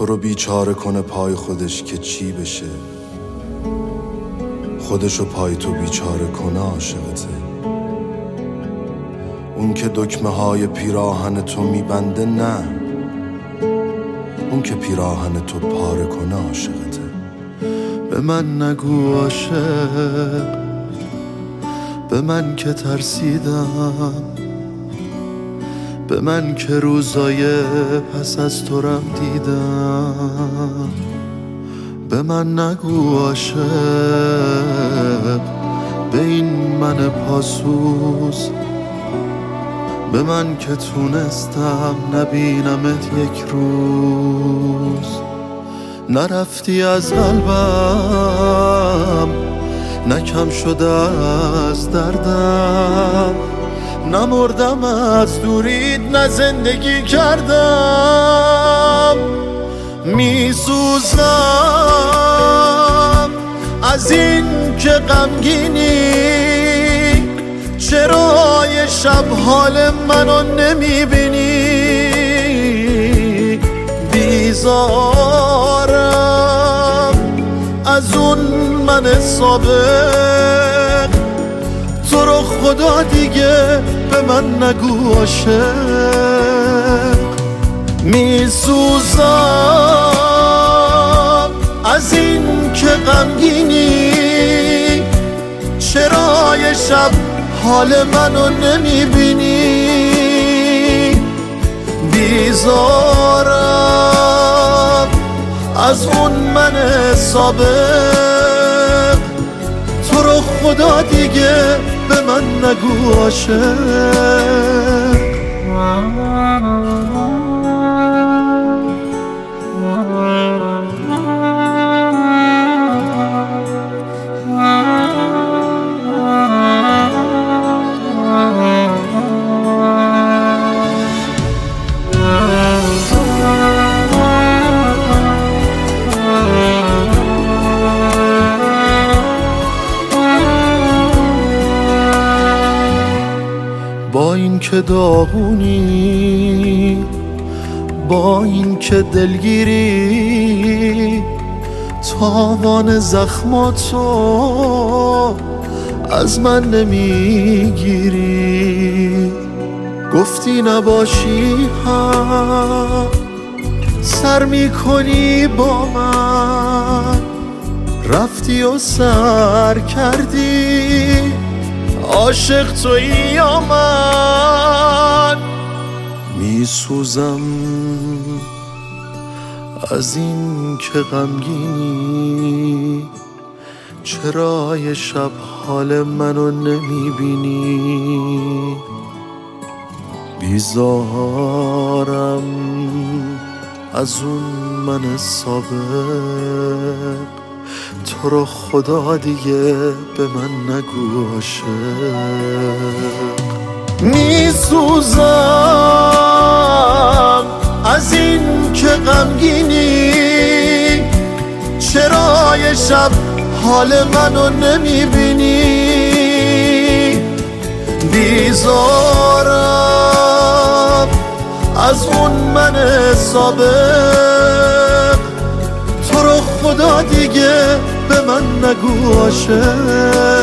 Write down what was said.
تو رو بیچاره کنه پای خودش که چی بشه، خودشو پای تو بیچاره کنه عاشقته. اون که دکمه های پیراهن تو میبنده نه، اون که پیراهن تو پاره کنه عاشقته. به من نگو عاشق، به من که ترسیدم، به من که روزای پس از تو رم دیدم. به من نگو عاشق، به این من پاسوز، به من که تونستم نبینمت یک روز. نرفتی از قلبم، نکم شده از دردم، نمردم از دوریت، نه زندگی کردم. میسوزم از این که غمگینی، چرا یه شب حال منو نمیبینی؟ بیزارم از اون من سابق، تو رو خدا دیگه به من نگو عاشق. میسوزم از این که غمگینی، چرا یه شب حال منو نمیبینی؟ بیزارم از اون من سابق، تو رو خدا دیگه به من نگو عاشق. با این که داغونی، با این که دلگیری، تاوان زخماتو از من نمیگیری. گفتی نباشی هم سر میکنی با من، رفتی و سر کردی، عاشق تویی یا من؟ میسوزم از این که غمگینی، چرا یه شب حال منو نمیبینی؟ بیزارم از اون من سابق، تو رو خدا دیگه به من نگو عاشق. میسوزم از این که غمگینی، چرا یه شب حال منو نمیبینی؟ بیزارم از اون من سابق، تو رو خدا دیگه به من نگو عاشق.